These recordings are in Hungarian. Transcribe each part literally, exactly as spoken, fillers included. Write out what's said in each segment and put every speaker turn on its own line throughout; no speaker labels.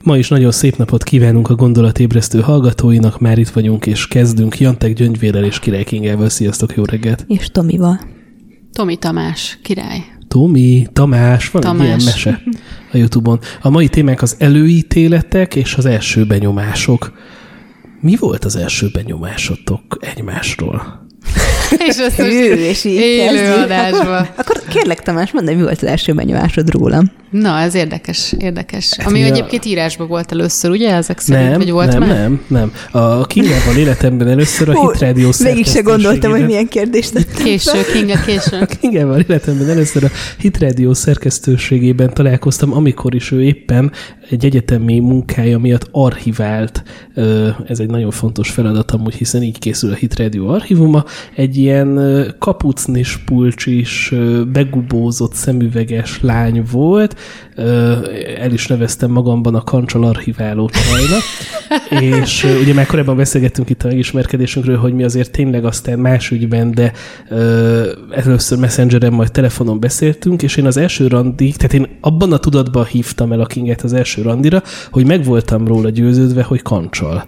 Ma is nagyon szép napot kívánunk a gondolatébresztő hallgatóinak, már itt vagyunk és kezdünk Jantek Gyöngyvérrel és Király Kingával. Sziasztok, jó reggelt!
És Tomival.
Tomi Tamás, király.
Tomi, Tamás, van
Tamás.
egy ilyen mese a YouTube-on. A mai témák az előítéletek és az első benyomások. Mi volt az első benyomásotok egymásról?
És azt most
Ő, és így
élő adásba.
Akkor, akkor kérlek, Tamás, mondd, mi volt az első benyomásod rólam?
Na, ez érdekes, érdekes.
Hát
Ami
mi a-
egyébként írásban volt először, ugye? Ezek szerint,
Nem,
vagy volt
nem,
már?
nem, nem. A Kingával életemben először a
Hú,
Hit Radio
Végig se gondoltam, hogy
szerkesztőségében-
milyen kérdést tettem
Késő,
fel.
Kinga, késő.
A Kingával életemben először a Hit Radio szerkesztőségében találkoztam, amikor is ő éppen egy egyetemi munkája miatt archivált. Ö, Ez egy nagyon fontos feladat amúgy, hiszen így készül a Hit Radio archívuma. Egy ilyen ö, kapucnis, pulcsis, ö, begubózott szemüveges lány volt. Ö, El is neveztem magamban a Kancsal archiváló csajnak. És ö, ugye már korábban beszélgettünk itt a megismerkedésünkről, hogy mi azért tényleg aztán más ügyben, de ö, először Messengeren, majd telefonon beszéltünk, és én az első randig, tehát én abban a tudatban hívtam el a Kinget az első randira, hogy meg voltam róla győződve, hogy Kancsal.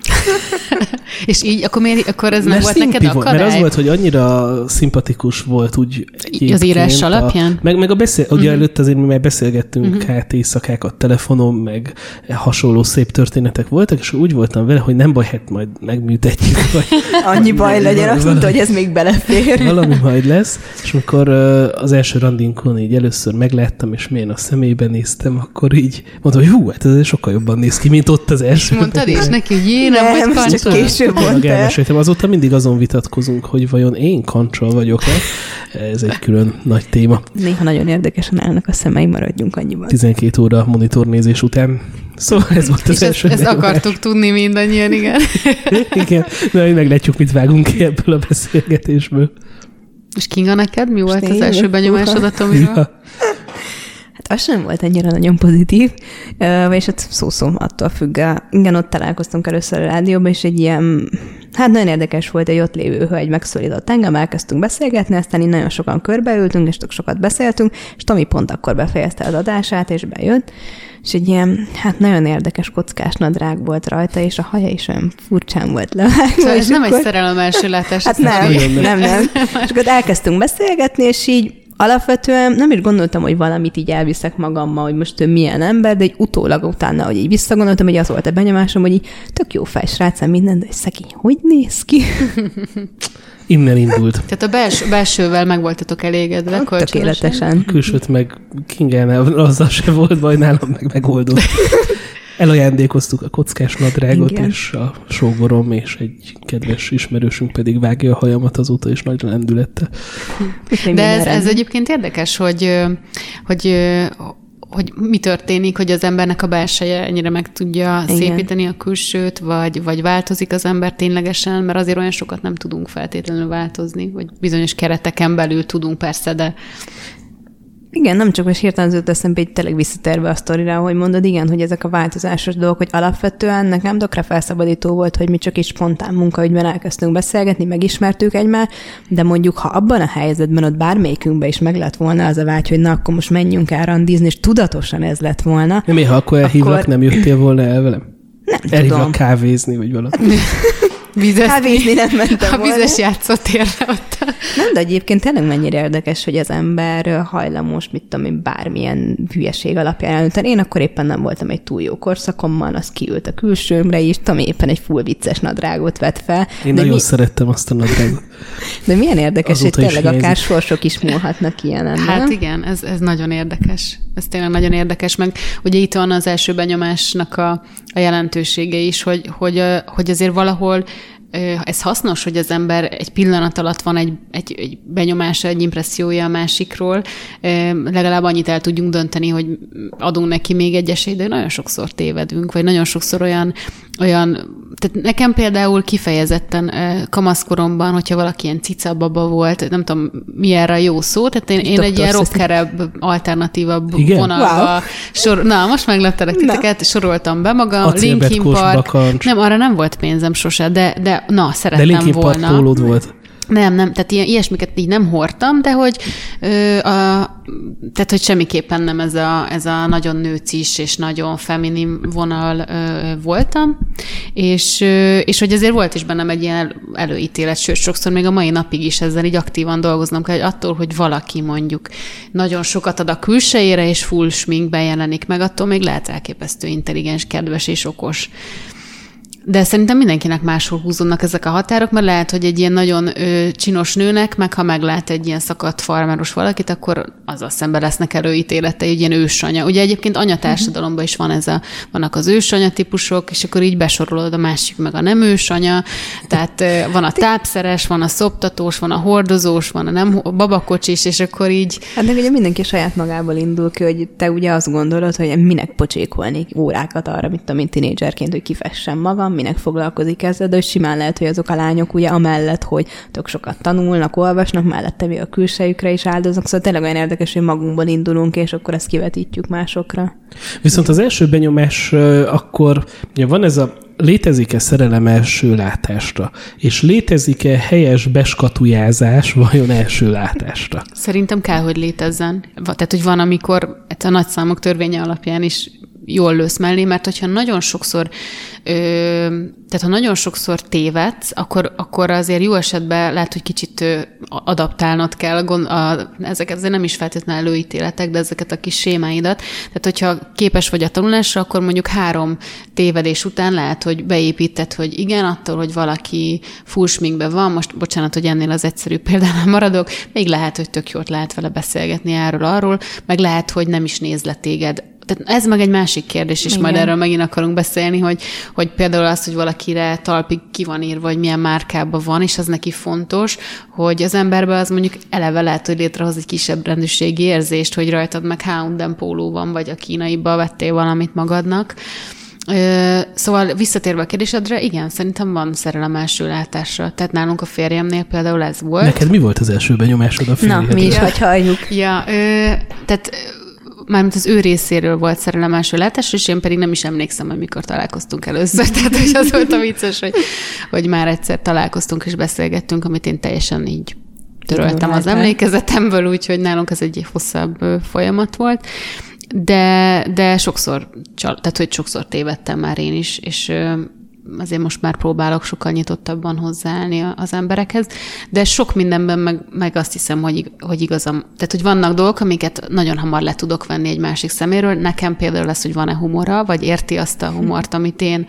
És így, akkor, miért, akkor ez nem
Mert
volt
szimpi
neked
volt,
akadály?
mert az volt, hogy annyira szimpatikus volt úgy egyébként.
Az írás
a-
alapján?
Meg, meg a beszél, ugye
Mhm.
előtt azért mi már beszélgettünk
Mhm.
uh-huh. hát éjszakákat telefonon, meg hasonló szép történetek voltak, és úgy voltam vele, hogy nem baj, hát majd megműtetjük, vagy
Annyi baj legyen, azt mondta, hogy ez még belefér.
valami majd lesz. És amikor ö, az első randinkon így először megláttam, és milyen a szemébe néztem, akkor így mondtam, hogy hú, hát ez sokkal jobban néz ki, mint ott az első.
Mondtad is neki, hogy jé, nem,
Nem,
vagy
csak
Kancsal?
később
Meg
mondta el.
elmeséltem. Azóta mindig azon vitatkozunk, hogy vajon én Kancsal vagyok-e. Ez egy külön nagy téma.
Néha nagyon érdekesen állnak a szemeim, maradjunk annyiban.
tizenkét óra monitornézés után. Szóval ez volt az
És
első
ezt, ezt
benyomás.
akartuk tudni mindannyian, igen.
Igen, de majd meglátjuk, mit vágunk ki ebből a beszélgetésből.
És Kinga, neked mi volt az
én?
első benyomásod a Tomiról?
Ja.
Hát az sem volt annyira nagyon pozitív, Ö, és hát szó-szó attól függ. Igen, ott találkoztunk először a rádióban, és egy ilyen, hát nagyon érdekes volt, egy ott lévő hölgy megszólított engem, elkezdtünk beszélgetni, aztán így nagyon sokan körbeültünk, és tök sokat beszéltünk, és Tomi pont akkor befejezte az adását, és bejött, és egy ilyen, hát nagyon érdekes kockás nadrág volt rajta, és a haja is olyan furcsán volt levágva.
Szóval ez
és
nem egy
akkor-
szerelem első látás.
Hát
ez
nem,
nagyon nem.
nem, nem. És akkor elkezdtünk beszélgetni, és így alapvetően nem is gondoltam, hogy valamit így elviszek magammal, hogy most ő milyen ember, de egy utólag utána, hogy így visszagondoltam, hogy az volt a benyomásom, hogy így tök jó fej srác, minden, de szegény, hogy néz ki?
Innen indult.
Tehát a belső, belsővel meg voltatok elégedve kölcsönösen?
Tökéletesen.
Külsőt meg Kingánál azzal se volt baj, nálam meg megoldott. Elajándékoztuk a kockás nadrágot,
Igen.
és a sógorom, és egy kedves ismerősünk pedig vágja a hajamat azóta, és nagy lendülettel.
Úgyhogy
De ez,
minden
ez
rendben.
egyébként érdekes, hogy, hogy, hogy mi történik, hogy az embernek a belseje ennyire meg tudja
Igen.
szépíteni a külsőt, vagy, vagy változik az ember ténylegesen, mert azért olyan sokat nem tudunk feltétlenül változni, vagy bizonyos kereteken belül tudunk persze, de
Igen, nem csak most hirtelen az jut eszembe, így tényleg visszatérve a sztorira, hogy mondod, igen, hogy ezek a változásos dolgok, hogy alapvetően nekem tökre felszabadító volt, hogy mi csak is spontán munkaügyben elkezdtünk beszélgetni, megismertük egymást, de mondjuk, ha abban a helyzetben ott bármelyikünkben is meg lett volna az a vágy, hogy na, akkor most menjünk el randizni, és tudatosan ez lett volna.
Nem, ha akkor elhívlak,
Akkor-
nem jöttél volna el velem?
Nem
Elhívlak
tudom.
kávézni, vagy valami.
vizes,
Kávézni nem mentem
a
volna.
vizes játszótérre ott.
Nem, de egyébként tényleg mennyire érdekes, hogy az ember hajlamos, mit tudom én, bármilyen hülyeség alapján elönteni. Én akkor éppen nem voltam egy túl jó korszakommal, az kiült a külsőmre is, Tomi éppen egy full vicces nadrágot vett fel.
Én
de,
nagyon
mi,
szerettem azt a nadrágot.
de milyen érdekes,
Azóta
hogy
is
tényleg akár
hiányzik.
sorsok is múlhatnak ilyenen,
Hát
nem?
igen, ez, ez nagyon érdekes. Ez tényleg nagyon érdekes, meg ugye itt van az első benyomásnak a, a jelentősége is, hogy, hogy, hogy azért valahol ez hasznos, hogy az ember egy pillanat alatt van egy, egy, egy benyomása, egy impressziója a másikról, legalább annyit el tudjunk dönteni, hogy adunk neki még egy esélyt, de nagyon sokszor tévedünk, vagy nagyon sokszor olyan, olyan tehát nekem például kifejezetten kamaszkoromban, hogyha valaki ilyen cicababa volt, nem tudom, mi erre a jó szó, tehát én, én egy ilyen rockerebb, alternatívabb
Igen?
vonalba
Wow.
sor, na, most megleptelek titeket, soroltam be magam,
Acélbet,
Linkin Park,
bakancs.
nem, arra nem volt pénzem sose, de, de na,
De
szerettem
Linkin Park
volna.
pólód volt.
Nem, nem, tehát ilyen, ilyesmiket így nem hordtam, de hogy, ö, a, tehát, hogy semmiképpen nem ez a, ez a nagyon nőcis és nagyon feminin vonal ö, voltam, és, ö, és hogy azért volt is bennem egy ilyen előítélet, sőt, sokszor még a mai napig is ezzel így aktívan dolgoznom kell, hogy attól, hogy valaki mondjuk nagyon sokat ad a külsejére, és full sminkben jelenik meg, attól még lehet elképesztő intelligens, kedves és okos. De szerintem mindenkinek máshol húzódnak ezek a határok, mert lehet, hogy egy ilyen nagyon ö, csinos nőnek, meg ha meglát egy ilyen szakadt farmeros valakit, akkor azzal szemben lesznek előítélete, egy ilyen ősanya. Ugye egyébként anyatársadalomban is van ez a, vannak az ősanya típusok, és akkor így besorolod a másik meg a nem ősanya, tehát ö, van a tápszeres, van a szoptatós, van a hordozós, van a nem a babakocsis, és akkor így...
Hát de ugye mindenki saját magából indul ki, hogy te ugye azt gondolod, hogy minek pocsékolnék órákat arra, mint a mint tinédzserként, hogy kifessem magam, minek foglalkozik ezzel, de hogy simán lehet, hogy azok a lányok ugye amellett, hogy tök sokat tanulnak, olvasnak, mellette még a külsejükre is áldoznak, szóval tényleg olyan érdekes, hogy magunkból indulunk, és akkor ezt kivetítjük másokra.
Viszont az első benyomás akkor ugye van ez a létezik-e szerelem első látásra? És létezik-e helyes beskatujázás vajon első látásra?
Szerintem kell, hogy létezzen. Tehát, hogy van, amikor a nagyszámok törvénye alapján is jól lősz mellé, mert hogyha nagyon sokszor ö, tehát ha nagyon sokszor tévedsz, akkor, akkor azért jó esetben lehet, hogy kicsit ö, adaptálnod kell a, a, ezeket, ezért nem is feltétlenül előítéletek, de ezeket a kis sémáidat. Tehát, hogyha képes vagy a tanulásra, akkor mondjuk három tévedés után lehet, hogy beépíted, hogy igen, attól, hogy valaki full sminkben van, most bocsánat, hogy ennél az egyszerű példánál maradok, még lehet, hogy tök jót lehet vele beszélgetni erről, arról, meg lehet, hogy nem is néz le téged. Tehát ez meg egy másik kérdés, és igen. Majd erről megint akarunk beszélni, hogy, hogy például az, hogy valakire talpig ki van írva, vagy milyen márkában van, és az neki fontos, hogy az emberben az mondjuk eleve lehet, hogy létrehoz egy kisebb rendűségi érzést, hogy rajtad meg há és em póló van, vagy a kínaiba vettél valamit magadnak. Szóval visszatérve a kérdésedre, igen, szerintem van szerelem első látásra. Tehát nálunk a férjemnél például ez volt.
Neked mi volt az első benyomásod a férjedre?
Na, mi is, hogy halljuk.
Ja, ö, tehát mármint az ő részéről volt szerelem első látásra, és én pedig nem is emlékszem, hogy mikor találkoztunk először. Tehát hogy az volt a vicces, hogy, hogy már egyszer találkoztunk és beszélgettünk, amit én teljesen így töröltem az emlékezetemből, úgyhogy nálunk ez egy hosszabb folyamat volt. De, de sokszor, tehát hogy sokszor tévedtem már én is, és azért most már próbálok sokkal nyitottabban hozzáállni az emberekhez, de sok mindenben meg, meg azt hiszem, hogy, hogy igazam. Tehát, hogy vannak dolgok, amiket nagyon hamar le tudok venni egy másik szeméről. Nekem például lesz, hogy van-e humora, vagy érti azt a humort, amit én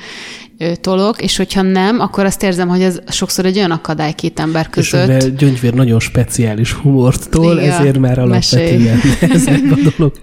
tolok, és hogyha nem, akkor azt érzem, hogy ez sokszor egy olyan akadály két ember között.
És mivel Gyöngyvér nagyon speciális humort tol, ja, ezért már alapvetően ezek a dolog.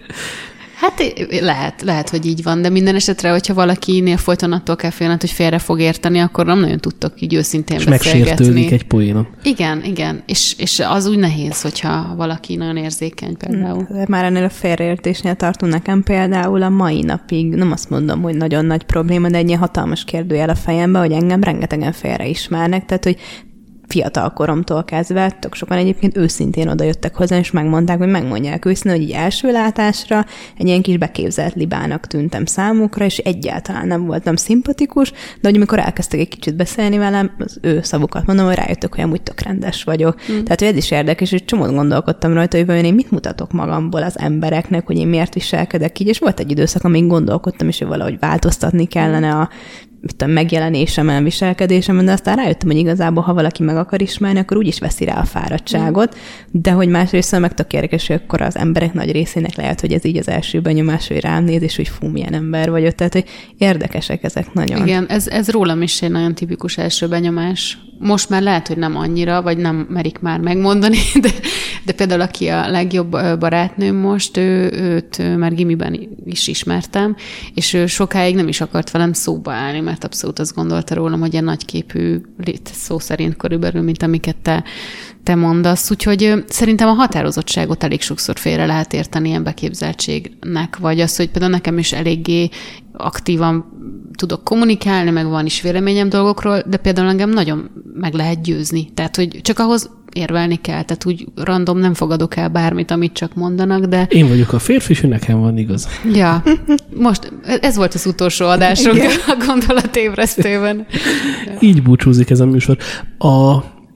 Hát lehet, lehet, hogy így van, de minden esetre, hogyha valakinél folyton attól kell félned, hogy félre fog érteni, akkor nem nagyon tudtok így őszintén
és
beszélgetni. És
megsértődik egy poénon.
Igen, igen, és, és az úgy nehéz, hogyha valaki nagyon érzékeny például.
Már ennél a félreértésnél tartunk nekem például a mai napig, nem azt mondom, hogy nagyon nagy probléma, de egy ilyen hatalmas kérdőjel a fejembe, hogy engem rengetegen félreismernek, tehát hogy fiatal koromtól kezdve, tök sokan egyébként őszintén odajöttek hozzá, és megmondták, hogy megmondják őszintén, hogy így első látásra egy ilyen kis beképzelt libának tűntem számukra, és egyáltalán nem voltam szimpatikus, de hogy amikor elkezdtek egy kicsit beszélni velem, az ő szavukat mondom, hogy rájöttök, hogy amúgy tök rendes vagyok. Mm. Tehát, hogy ez is érdekes, és csomót gondolkodtam rajta, hogy vajon én mit mutatok magamból az embereknek, hogy én miért viselkedek így, és volt egy időszak, amíg gondolkodtam is, hogy valahogy változtatni kellene a a megjelenésemen, viselkedésemen, de aztán rájöttem, hogy igazából, ha valaki meg akar ismerni, akkor úgyis veszi rá a fáradtságot, de hogy másrészt meg tök érdekes, hogy akkor az emberek nagy részének lehet, hogy ez így az első benyomás, hogy rám néz, és hogy fú, milyen ember vagyok. Tehát, hogy érdekesek ezek nagyon.
Igen, ez, ez rólam is egy nagyon tipikus első benyomás. Most már lehet, hogy nem annyira, vagy nem merik már megmondani, de, de például aki a legjobb barátnőm most, ő, őt már gimiben is ismertem, és ő sokáig nem is akart velem szóba állni, mert abszolút azt gondolta rólam, hogy ilyen nagyképű szó szerint körülbelül, mint amiket te, te mondasz. Úgyhogy szerintem a határozottságot elég sokszor félre lehet érteni ilyen beképzeltségnek, vagy az, hogy például nekem is eléggé aktívan tudok kommunikálni, meg van is véleményem dolgokról, de például engem nagyon meg lehet győzni. Tehát, hogy csak ahhoz érvelni kell, tehát úgy random nem fogadok el bármit, amit csak mondanak, de...
Én vagyok a férfi, és nekem van igaz.
Ja, most ez volt az utolsó adásunk a gondolatébresztőben.
Így búcsúzik ez a műsor. A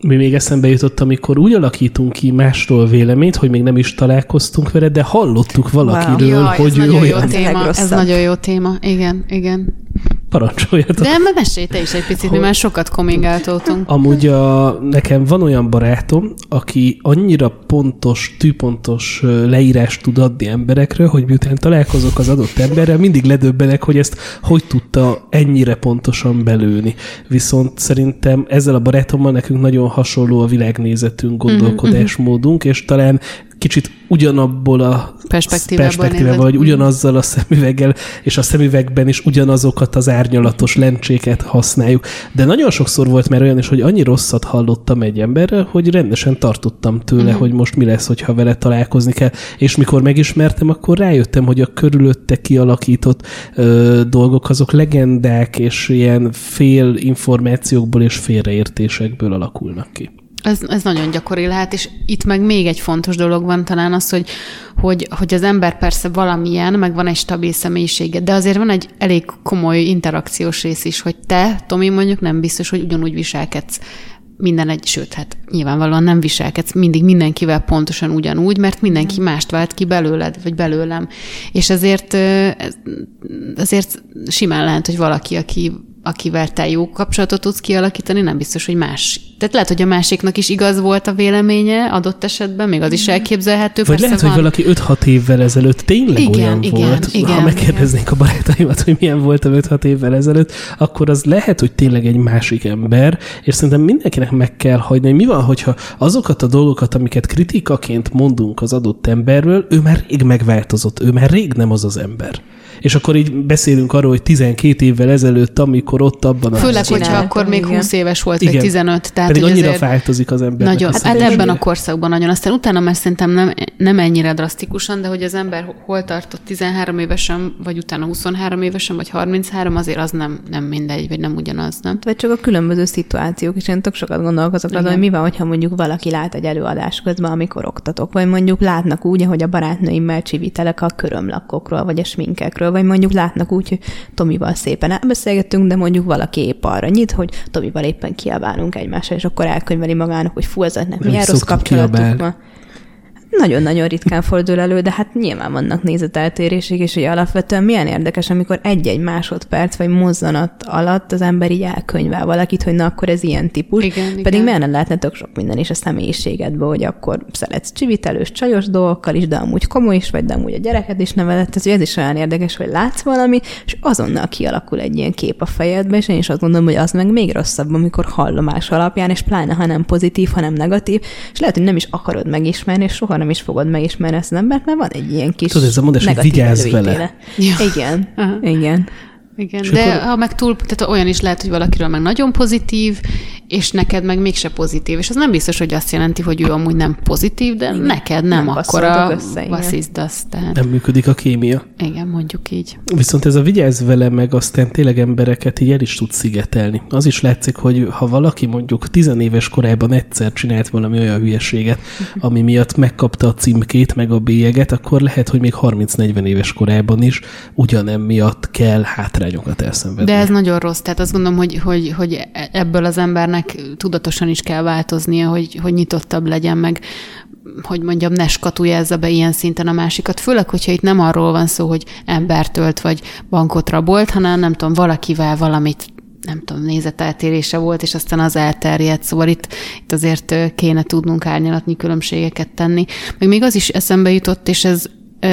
Mi még eszembe jutott, amikor úgy alakítunk ki másról véleményt, hogy még nem is találkoztunk vele, de hallottuk valakiről,
wow. Jaj,
hogy ő olyan.
Téma. Ez nagyon jó téma. Igen, igen.
Parancsoljatok.
De mesélj te is egy picit, mi már sokat coming-outoltunk.
Amúgy a, nekem van olyan barátom, aki annyira pontos, tűpontos leírást tud adni emberekről, hogy miután találkozok az adott emberrel, mindig ledöbbenek, hogy ezt hogy tudta ennyire pontosan belőni. Viszont szerintem ezzel a barátommal nekünk nagyon hasonló a világnézetünk, gondolkodásmódunk, és talán kicsit ugyanabból a perspektívával, vagy ugyanazzal a szemüveggel, és a szemüvegben is ugyanazokat az árnyalatos lencséket használjuk. De nagyon sokszor volt már olyan is, hogy annyi rosszat hallottam egy emberrel, hogy rendesen tartottam tőle, uh-huh. hogy most mi lesz, hogyha vele találkozni kell. És mikor megismertem, akkor rájöttem, hogy a körülötte kialakított ö, dolgok, azok legendák, és ilyen fél információkból és félreértésekből alakulnak ki.
Ez, ez nagyon gyakori lehet, és itt meg még egy fontos dolog van talán az, hogy, hogy, hogy az ember persze valamilyen, meg van egy stabil személyisége, de azért van egy elég komoly interakciós rész is, hogy te, Tomi, mondjuk nem biztos, hogy ugyanúgy viselkedsz minden egy, sőt, hát nyilvánvalóan nem viselkedsz mindig mindenkivel pontosan ugyanúgy, mert mindenki mást vált ki belőled, vagy belőlem. És ezért, ezért simán lehet, hogy valaki, aki akivel te jó kapcsolatot tudsz kialakítani, nem biztos, hogy más. Tehát lehet, hogy a másiknak is igaz volt a véleménye adott esetben, még az is elképzelhető.
Vagy lehet, van... hogy valaki öt-hat évvel ezelőtt tényleg
igen,
olyan
igen,
volt.
Igen,
ha megkérdeznénk igen. a barátaimat, hogy milyen voltam öt-hat évvel ezelőtt, akkor az lehet, hogy tényleg egy másik ember, és szerintem mindenkinek meg kell hagyni, mi van, hogyha azokat a dolgokat, amiket kritikaként mondunk az adott emberről, ő már rég megváltozott, ő már rég nem az az ember. És akkor így beszélünk arról, hogy tizenkét évvel ezelőtt, amikor ott abban a...
Főleg, hogyha akkor még igen. húsz éves volt, igen. vagy tizenöt. Tehát,
pedig annyira változik az ember.
Nagyon, hát ebben a korszakban nagyon. Aztán utána már szerintem nem, nem ennyire drasztikusan, de hogy az ember hol tartott tizenhárom évesen, vagy utána huszonhárom évesen, vagy harminchárom, azért az nem, nem mindegy, vagy nem ugyanaz, nem?
Vagy csak a különböző szituációk, és én tök sokat gondolkozok azon, hogy mi van, hogyha mondjuk valaki lát egy előadás közben, amikor oktatok, vagy mondjuk látnak úgy, hogy a barátnőimmel csivitelek a körömlakokról, vagy a sminkekről, vagy mondjuk látnak úgy, hogy Tomival szépen elbeszélgettünk, de mondjuk valaki épp arra nyit, hogy Tomival éppen kiabálunk egymásra, és akkor elkönyveli magának, hogy fú, ezeknek milyen rossz kapcsolatuk van. Nagyon-nagyon ritkán fordul elő, de hát nyilván vannak nézeteltérések, és hogy alapvetően milyen érdekes, amikor egy-egy másodperc vagy mozzanat alatt az ember így elkönyvel valakit, hogy na akkor ez ilyen típus.
Igen,
Pedig igen. miért nem lehetne tök sok minden is a személyiségedből, hogy akkor szeretsz csivitelős, csajos dolgokkal is, de amúgy komoly is vagy, de amúgy a gyereket is nevelett. Ez, ez is olyan érdekes, hogy látsz valami, és azonnal kialakul egy ilyen kép a fejedbe, és én is azt gondolom, hogy az meg még rosszabb, amikor hallomás alapján, és pláne, ha nem pozitív, hanem negatív, és lehet, hogy nem is akarod megismerni, és soha nem is fogod megismerni ezt az embert, mert van egy ilyen kis
tudod, ez a mondás, hogy vigyázz vele.
Ja. Igen, uh-huh. igen.
Igen, de akkor... ha meg túl, tehát olyan is lehet, hogy valakiről meg nagyon pozitív, és neked meg mégse pozitív. És az nem biztos, hogy azt jelenti, hogy ő amúgy nem pozitív, de igen. neked nem, nem akkor a vasszizdasz. Tehát...
Nem működik a kémia.
Igen, mondjuk így.
Viszont ez a vigyázz vele, meg aztán tényleg embereket így el is tud szigetelni. Az is látszik, hogy ha valaki mondjuk tizenéves korában egyszer csinált valami olyan hülyeséget, uh-huh. ami miatt megkapta a címkét, meg a bélyeget, akkor lehet, hogy még harminc-negyven éves korában is ugyanemiatt kell hátrányokat elszenvedni.
De ez nagyon rossz. Tehát azt gondolom, hogy, hogy, hogy ebből az embernek tudatosan is kell változnia, hogy, hogy nyitottabb legyen, meg hogy mondjam, ne skatujázza be ilyen szinten a másikat. Főleg, hogyha itt nem arról van szó, hogy embert ölt, vagy bankot rabolt, hanem nem tudom, valakivel valamit nem tudom, nézeteltérése volt, és aztán az elterjedt. Szóval itt, itt azért kéne tudnunk árnyalatnyi különbségeket tenni. Meg még az is eszembe jutott, és ez,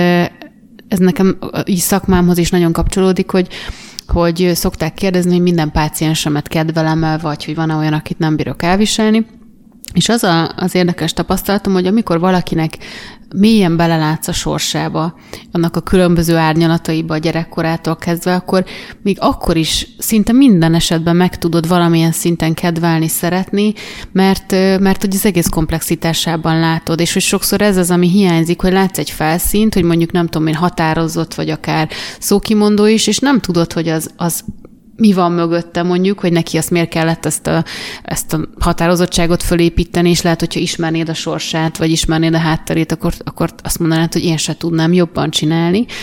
ez nekem így szakmámhoz is nagyon kapcsolódik, hogy hogy szokták kérdezni, hogy minden páciensemet kedvelem, vagy hogy van-e olyan, akit nem bírok elviselni. És az a, az érdekes tapasztalatom, hogy amikor valakinek mélyen belelátsz a sorsába, annak a különböző árnyalataiba a gyerekkorától kezdve, akkor még akkor is szinte minden esetben meg tudod valamilyen szinten kedvelni, szeretni, mert, mert hogy az egész komplexitásában látod, és hogy sokszor ez az, ami hiányzik, hogy látsz egy felszínt, hogy mondjuk nem tudom én határozott, vagy akár szókimondó is, és nem tudod, hogy az, az mi van mögötte mondjuk, hogy neki azt miért kellett ezt a, ezt a határozottságot fölépíteni, és lehet, hogyha ismernéd a sorsát, vagy ismernéd a hátterét, akkor, akkor azt mondanád, hogy én se tudnám jobban csinálni.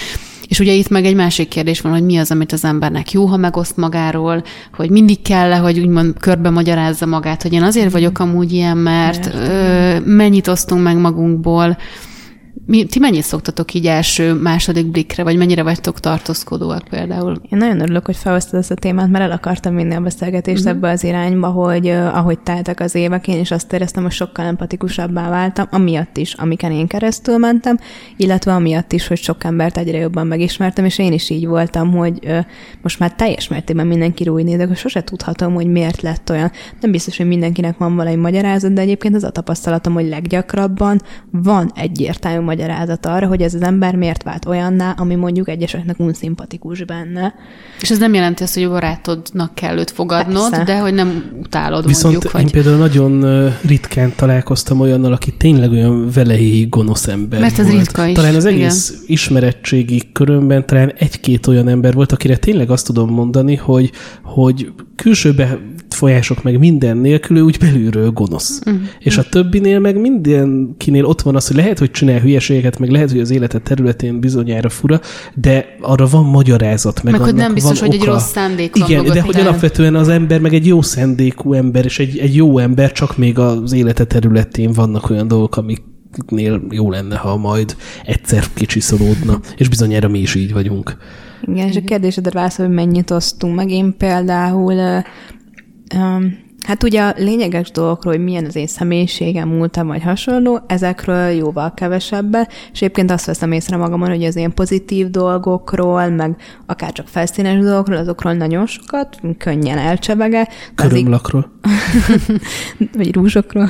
És ugye itt meg egy másik kérdés van, hogy mi az, amit az embernek jó, ha megoszt magáról, hogy mindig kell -e, hogy úgymond körbe magyarázza magát, hogy én azért vagyok amúgy ilyen, mert ö, mennyit osztunk meg magunkból. Mi, ti mennyit szoktatok így első, második blikre, vagy mennyire vagytok tartózkodóak például?
Én nagyon örülök, hogy felhoztad ezt a témát, mert el akartam vinni a beszélgetést uh-huh. ebbe az irányba, hogy uh, ahogy teltek az évek, én is azt éreztem, hogy sokkal empatikusabbá váltam, amiatt is, amiken én keresztül mentem, illetve amiatt is, hogy sok embert egyre jobban megismertem, és én is így voltam, hogy uh, most már teljes mértékben mindenki rújni, de sose tudhatom, hogy miért lett olyan. Nem biztos, hogy mindenkinek van valami magyarázat, de egyébként az a tapasztalatom, hogy leggyakrabban van egyértelmű magyarázat arra, hogy ez az ember miért vált olyanná, ami mondjuk egyeseknek unszimpatikus benne.
És ez nem jelenti azt, hogy a barátodnak kell őt fogadnod, persze, de hogy nem utálod.
Viszont
mondjuk.
Viszont én például nagyon ritkán találkoztam olyannal, aki tényleg olyan velejéig gonosz ember
Mert ez
volt.
ritka is.
Talán az egész igen. ismerettségi körömben talán egy-két olyan ember volt, akire tényleg azt tudom mondani, hogy, hogy külsőbe folyások meg minden nélkül, ő úgy belülről gonosz. Mm. És a többinél meg mindenkinél ott van az, hogy lehet, hogy csinál hülyeségeket, meg lehet, hogy az életed területén bizonyára fura, de arra van magyarázat, meg,
meg
annak
hogy nem biztos,
van
hogy
oka.
egy rossz szándék van.
Igen, de hogy alapvetően az ember meg egy jó szándékú ember, és egy, egy jó ember, csak még az élete területén vannak olyan dolgok, amiknél jó lenne, ha majd egyszer kicsiszolódna. És bizonyára mi is így vagyunk.
Igen, és a kérdésedre válaszol, hogy mennyit osztunk meg. Én például Um, hát ugye a lényeges dolgokról, hogy milyen az én személyiségem, múltam vagy hasonló, ezekről jóval kevesebben, és egyébként azt veszem észre magamon, hogy az ilyen pozitív dolgokról, meg akár csak felszínes dolgokról, azokról nagyon sokat, könnyen elcsevege.
Körömlakról.
Vagy rúzsokról.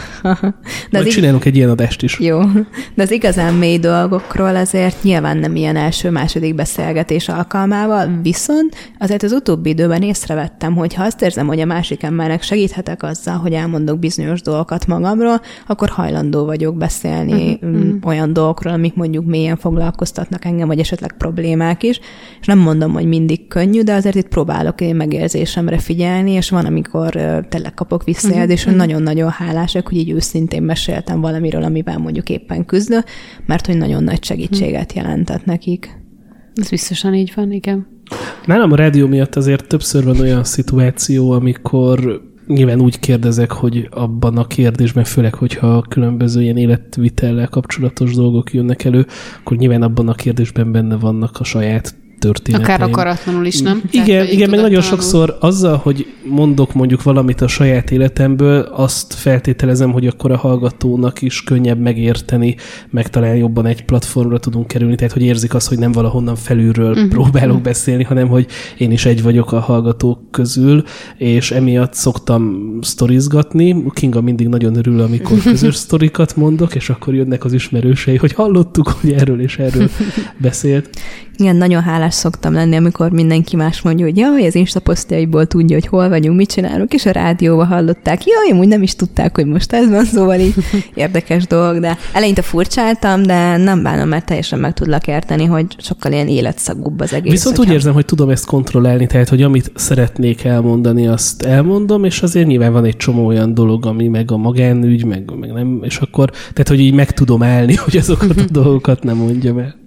De Majd csinálunk ig- egy ilyen adást is.
Jó. De az igazán mély dolgokról azért nyilván nem ilyen első-második beszélgetés alkalmával, viszont azért az utóbbi időben észrevettem, hogy ha azt érzem, hogy a másik embernek segíthetek azzal, hogy elmondok bizonyos dolgokat magamról, akkor hajlandó vagyok beszélni uh-huh. olyan dolgokról, amik mondjuk mélyen foglalkoztatnak engem, vagy esetleg problémák is. És nem mondom, hogy mindig könnyű, de azért itt próbálok én megérzésemre figyelni, és van, amikor tényleg kapok visszajelzést, uh-huh. hogy nagyon-nagyon hálásak, hogy így őszintén meséltem valamiről, amivel mondjuk éppen küzdök, mert hogy nagyon nagy segítséget jelentett nekik.
Ez biztosan így van, igen.
Nálam a rádió miatt azért többször van olyan szituáció, amikor nyilván úgy kérdezek, hogy abban a kérdésben, főleg, hogyha különböző ilyen életvitellel kapcsolatos dolgok jönnek elő, akkor nyilván abban a kérdésben benne vannak a saját történeteim.
Akár akaratlanul is, nem?
Igen, Tehát, igen meg nagyon sokszor azzal, hogy mondok mondjuk valamit a saját életemből, azt feltételezem, hogy akkor a hallgatónak is könnyebb megérteni, meg talán jobban egy platformra tudunk kerülni, tehát hogy érzik azt, hogy nem valahonnan felülről uh-huh. próbálok beszélni, hanem hogy én is egy vagyok a hallgatók közül, és emiatt szoktam sztorizgatni. Kinga mindig nagyon örül, amikor közös sztorikat mondok, és akkor jönnek az ismerősei, hogy hallottuk, hogy erről és erről beszélt.
Igen, nagyon hálás szoktam lenni, amikor mindenki más mondja, hogy jaj, az Insta posztjaiból tudja, hogy hol vagyunk, mit csinálunk, és a rádióba hallották. Jaj, amúgy nem is tudták, hogy most ez van, szóval így érdekes dolog, de eleinte furcsáltam, de nem bánom, mert teljesen meg tudlak érteni, hogy sokkal ilyen életszagúbb az egész.
Viszont
hogyha...
úgy érzem, hogy tudom ezt kontrollálni, tehát, hogy amit szeretnék elmondani, azt elmondom, és azért nyilván van egy csomó olyan dolog, ami meg a magánügy, meg, meg nem, és akkor, tehát, hogy így meg tudom állni, hogy azokat a dolgokat nem mondjam el.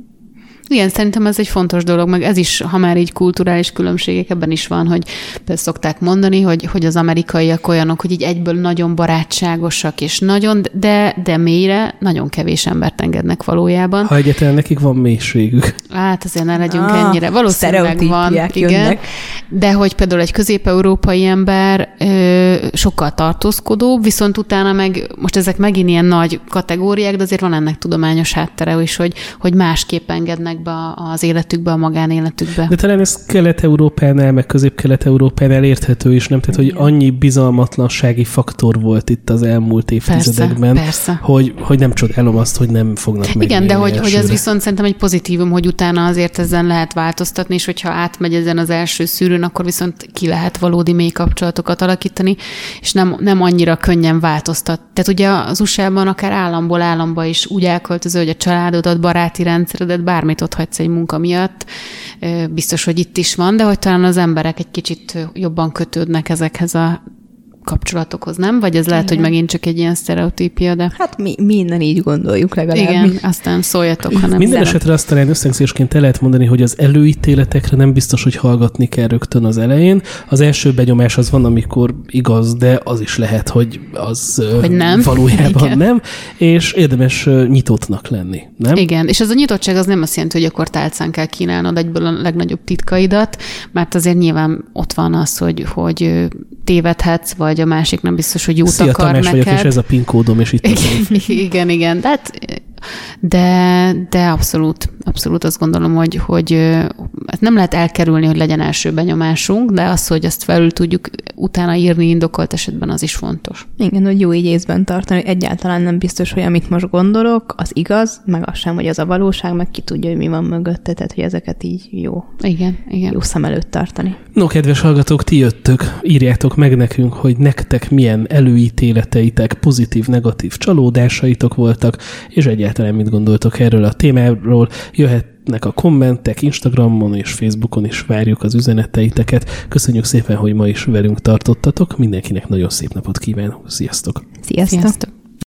Igen, szerintem ez egy fontos dolog, meg ez is, ha már így kulturális különbségek, ebben is van, hogy például szokták mondani, hogy, hogy az amerikaiak olyanok, hogy így egyből nagyon barátságosak, és nagyon, de, de mélyre nagyon kevés embert engednek valójában.
Ha egyáltalán nekik van mélységük.
Hát azért ne legyünk
ah,
ennyire. Valószínűleg van, igen.
Jönnek.
De hogy például egy közép-európai ember ö, sokkal tartózkodóbb, viszont utána meg, most ezek megint ilyen nagy kategóriák, de azért van ennek tudományos háttere is, hogy, hogy másképp engednek be az életükbe, a magánéletükbe.
De talán ez Kelet-Európánál, meg Közép-Kelet-Európánál érthető is, nem? Tehát, hogy annyi bizalmatlansági faktor volt itt az elmúlt évtizedekben,
persze, persze.
Hogy, hogy nem csodálom azt, hogy nem fognak megélni.
Igen, de hogy, hogy ez viszont szerintem egy pozitívum, hogy utána azért ezen lehet változtatni, és hogyha átmegy ezen az első szűrőn, akkor viszont ki lehet valódi mély kapcsolatokat alakítani, és nem, nem annyira könnyen változtat. Tehát ugye az u es á-ban akár államból államba is úgy elköltöző, hogy a családodat, baráti rendszeredet, bármit ott hagysz egy munka miatt. Biztos, hogy itt is van, de hogy talán az emberek egy kicsit jobban kötődnek ezekhez a kapcsolatokhoz, nem? Vagy ez lehet, igen. hogy megint csak egy ilyen sztereotípia, de...
Hát mi, mi innen így gondoljuk legalább.
Igen, mi. Aztán szóljatok, ha nem.
Minden esetre azt talán összegzésként el lehet mondani, hogy az előítéletekre nem biztos, hogy hallgatni kell rögtön az elején. Az első benyomás az van, amikor igaz, de az is lehet, hogy az hogy nem. valójában igen. nem, és érdemes nyitottnak lenni, nem?
Igen, és az a nyitottság az nem azt jelenti, hogy akkor tálcán kell kínálnod egyből a legnagyobb titkaidat, mert azért nyilván ott van az, hogy, hogy tévedhetsz, vagy a másik nem biztos, hogy jót
Szia,
akar
Tamás
neked.
vagyok, és ez a PIN kódom, és itt
igen, igen, igen, de hát De, de abszolút, abszolút azt gondolom, hogy, hogy hát nem lehet elkerülni, hogy legyen első benyomásunk, de az, hogy azt felül tudjuk utána írni indokolt esetben, az is fontos.
Igen, hogy jó így észben tartani, hogy egyáltalán nem biztos, hogy amit most gondolok, az igaz, meg az sem, hogy az a valóság, meg ki tudja, hogy mi van mögötte, tehát hogy ezeket így jó,
igen, igen.
jó szem előtt tartani.
No, kedves hallgatók, ti jöttök, írjátok meg nekünk, hogy nektek milyen előítéleteitek, pozitív, negatív csalódásaitok voltak, és egyáltalán mit gondoltok erről a témáról. Jöhetnek a kommentek, Instagramon és Facebookon is várjuk az üzeneteiteket. Köszönjük szépen, hogy ma is velünk tartottatok. Mindenkinek nagyon szép napot kívánok. Sziasztok!
Sziasztok! Sziasztok.